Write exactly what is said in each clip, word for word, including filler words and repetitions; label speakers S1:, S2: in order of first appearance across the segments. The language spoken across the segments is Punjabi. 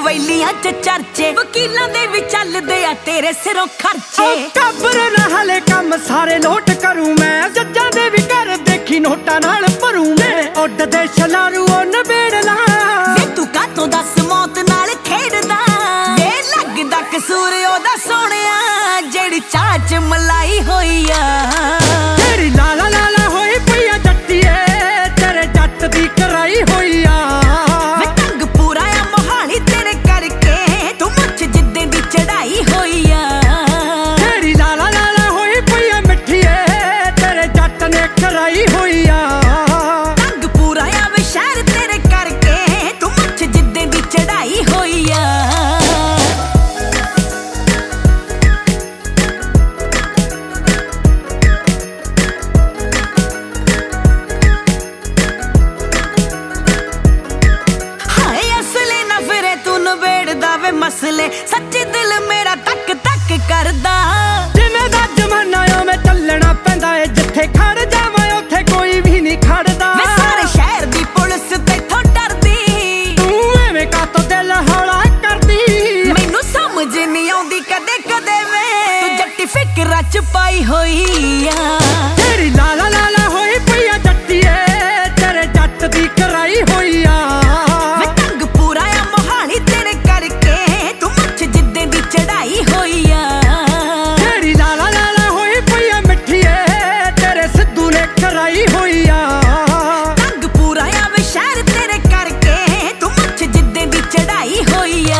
S1: ਵੈਲੀਆਂ ਚ ਚਰਚੇ, ਵਕੀਲਾਂ ਦੇ ਵੀ ਚੱਲਦੇ ਆ ਤੇਰੇ ਸਿਰੋਂ ਖਰਚੇ।
S2: ਕਬਰ ਨਾ ਹਲੇ ਕੰਮ ਸਾਰੇ ਨੋਟ ਕਰੂੰ ਮੈਂ, ਜੱਜਾਂ ਦੇ ਵੀ ਘਰ ਦੇਖੀ ਨੋਟਾਂ ਨਾਲ ਭਰੂ ਮੈਂ। ਉੱਡਦੇ ਛਲਾਰੂ ਉਹ ਨਵੇੜ ਲਾ
S1: ਵੇ ਤੂੰ ਕਾਤੋਂ ਦੱਸ ਮੌਤ ਨਾਲ ਖੇਡਦਾ, ਵੇ ਲੱਗਦਾ ਕਸੂਰ ਉਹਦਾ ਸੋਹਣਿਆ ਜਿਹੜੀ ਚਾਹ ਚ ਮਲਾਈ ਹੋਈ ਆ।
S2: ਤੇਰੀ ਲਾਲਾ ਲਾਲਾ ਹੋਈ ਪਈ ਆ ਜੱਟੀਏ, ਤੇਰੇ ਜੱਟ ਦੀ ਕਰਾਈ ਹੋਈ ਆ।
S1: ਵੇ ਤੰਗ ਪੂਰਾ ਆ ਮੋਹਾਲੀ ਤੇਰੇ ਕਰਕੇ, ਤੂੰ ਮੁੱਛ ਜਿੱਦੇ ਦੀ ਚੜਾਈ ਹੋਈ ਆ।
S2: ਤੇਰੀ ਲਾਲਾ ਲਾਲਾ ਹੋਈ ਪਈ ਆ ਮਿੱਠੀਏ, ਤੇਰੇ ਜੱਟ ਨੇ ਕਰਾਈ ਹੋਈ ਆ।
S1: ਤੰਗ ਪੂਰਾ ਆ ਵੇ ਸ਼ਹਿਰ ਤੇਰੇ ਕਰਕੇ, ਤੂੰ ਮੁੱਛ ਜਿੱਦੇ ਦੀ ਚੜਾਈ ਹੋਈ ਆ। ਮਸਲੇ ਸੱਚੇ ਦਿਲ ਮੇਰਾ ਤੱਕ ਤੱਕ ਕਰਦਾ,
S2: ਜਿਵੇਂ ਦਾ ਜ਼ਮਾਨਾ ਉਵੇਂ ਚੱਲਣਾ ਪੈਂਦਾ ਏ। ਜਿੱਥੇ ਖੜ ਜਾਵਾਂ ਉੱਥੇ ਕੋਈ ਵੀ ਨਹੀਂ ਖੜਦਾ।
S1: ਵੇ ਸਾਰੇ ਸ਼ਹਿਰ ਦੀ ਪੁਲਿਸ ਤੇਥੋਂ ਡਰਦੀ,
S2: ਤੂੰ ਐਵੇਂ ਕਾਤੋਂ ਦਿਲ ਹੌਲਾ ਕਰਦੀ।
S1: ਮੈਨੂੰ ਸਮਝ ਨਹੀਂ ਆਉਂਦੀ ਕਦੇ ਕਦੇ ਵੇ ਤੂੰ ਜੱਟੀ ਫਿਕਰਾਂ ਚ ਪਾਈ ਹੋਈ ਆ।
S2: ਤੇਰੀ ਲਾਲਾ ਲਾਲਾ ਹੋਈ ਪਈ ਆ ਜੱਟੀਏ, ਤੇਰੇ ਜੱਟ ਦੀ ਕਰਾਈ ਹੋਈ ਆ।
S1: ਚੜਾਈ ਹੋਈ ਆ।
S2: ਤੇਰੀ ਲਾਲਾ ਲਾਲਾ ਹੋਈ ਪਈ ਆ ਮਿੱਠੀਏ, ਤੇਰੇ ਸਿੱਧੂ ਨੇ ਕਰਾਈ ਹੋਈ ਆ।
S1: ਤੰਗ ਪੂਰਾ ਆ ਵੇ ਸ਼ਹਿਰ ਤੇਰੇ ਕਰਕੇ, ਤੂੰ ਮੁੱਛ ਜਿੱਦੇ ਦੀ ਚੜਾਈ ਹੋਈ ਆ।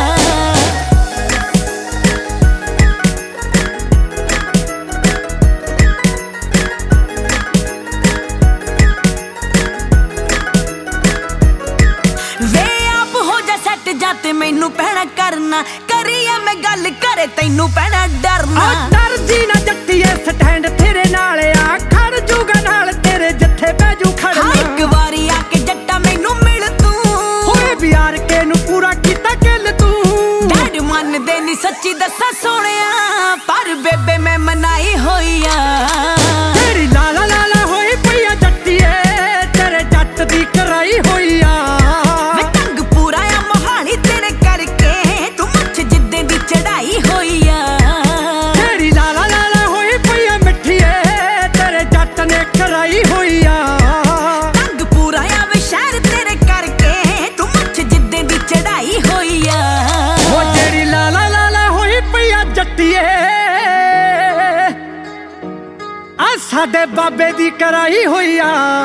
S1: ਵੇ ਆਪ ਹੋ ਜਾ ਸੈੱਟ ਜਾ ਤੇ ਮੈਨੂੰ ਪੈਣਾ ਕਰਨਾ, ਕਰੀ ਆ ਮੈਂ ਗੱਲ ਕਰੇ ਤੈਨੂੰ ਪੈਣਾ ਡਰਨਾ।
S2: ਡਰ ਜੀ ਨਾ ਜੱਟੀਏ ਸਟੈਂਡ ਤੇਰੇ ਨਾਲ ਆ, ਖੜ ਜੂਗਾ ਨਾਲ ਤੇਰੇ ਜਿੱਥੇ ਬਹਿ ਜੂ ਖੜਨਾ।
S1: ਇੱਕ ਵਾਰੀ ਆ ਕੇ ਜੱਟਾ ਮੈਨੂੰ ਮਿਲ ਤੂੰ,
S2: ਹੋਏ ਬਿਆਰ ਕੇ ਨੂੰ ਪੂਰਾ ਕੀਤਾ ਕਿਲ ਤੂੰ।
S1: ਡੈਡ ਮੰਨਦੇ ਨੀ ਸੱਚੀ ਦੱਸਾਂ ਸੋਹਣਿਆ, ਪਰ ਬੇਬੇ ਮੈਂ ਮਨਾਈ ਹੋਈ ਆ।
S2: ਤੇਰੀ ਲਾਲਾ ਲਾਲਾ ਹੋਈ ਪਈ ਆ ਜੱਟੀਏ, ਤੇਰੇ ਜੱਟ ਦੀ ਕਰਾਈ ਹੋਈ ਆ। ਚੜਾਈ ਹੋਈ ਆ। ਤੇਰੀ ਲਾਲਾ ਲਾਲਾ ਹੋਈ ਪਈ ਆ ਮਿੱਠੀਏ, ਤੇਰੇ ਜੱਟ ਨੇ ਕਰਾਈ ਹੋਈ ਆ।
S1: ਤੰਗ ਪੂਰਾ ਆ ਵੇ ਸ਼ਹਿਰ ਤੇਰੇ ਕਰਕੇ, ਤੂੰ ਮੁੱਛ ਜਿੱਦੇ ਦੀ ਚੜਾਈ ਹੋਈ ਆ।
S2: ਉਹ ਤੇਰੀ ਲਾਲਾ ਲਾਲਾ ਹੋਈ ਪਈ ਆ ਜੱਟੀਏ, ਆ ਸਾਡੇ ਬਾਬੇ ਦੀ ਕਰਾਈ ਹੋਈ ਆ।